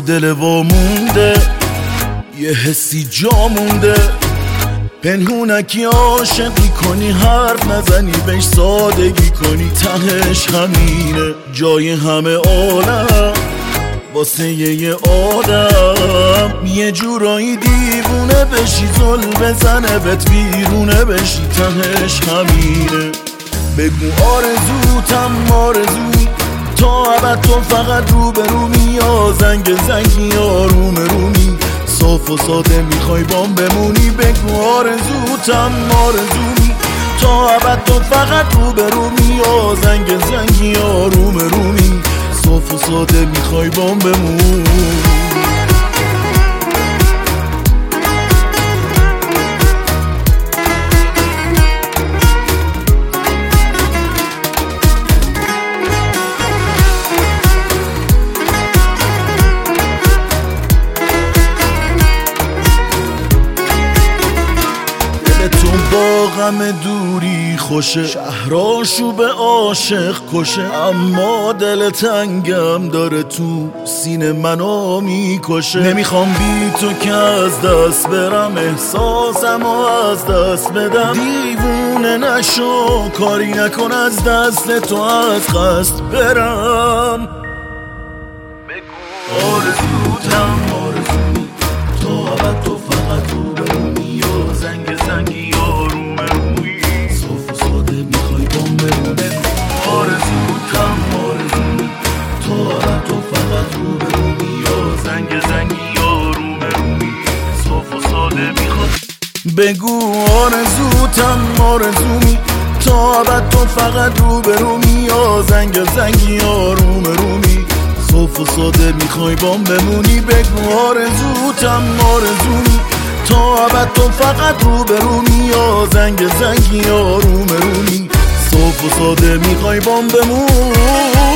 رو دل وامونده، یه حسی جا مونده، پنهونکی عاشقی کنی، حرف نزنی بهش سادگی کنی، تهش همینه جای همه عالم واسه یه آدم، یه جورایی دیوونه بشی، زل بزنه بهت بیرونه بشی، تهش همینه. بگو آرزوتم آرزوی تا ابد، تو فقط روبرومی یا زنگ زنگی آروم رومی، صاف و ساده میخوای بام بمونی. بگو آرزوتم آرزوی تا ابد، تو فقط روبرومی یا زنگ زنگی آروم رومی، صاف و ساده میخوای بام بمونی. با غم دوری خوشه، شهراشو به عاشق کشه، اما دل تنگم داره تو سینه منو میکشه. نمیخوام بی تو که از دست برم، احساسمو از دست بدم، دیوونه نشو کاری نکن از دست تو از قصد برم. بگو آرزوتم آرزوی تا ابد، تو فقط رو برومی یا زنگ زنگی آروم روی، صاف و ساده میخوای بام بمونه. آرزوتم آرزوی تا ابد، تو فقط رو برومی یا زنگ زنگی آروم روی، صاف و ساده میخوای. بگو آرزوتم آرزوی تا ابد، تو فقط رو برومی یا زنگ زنگی آروم رومی، صاف و ساده میخوای بام بمونی. بگو آرزوتم آرزوی تا ابد، تو فقط رو برومی یا زنگ زنگی آروم رومی، صاف و ساده میخوای بام بمونی.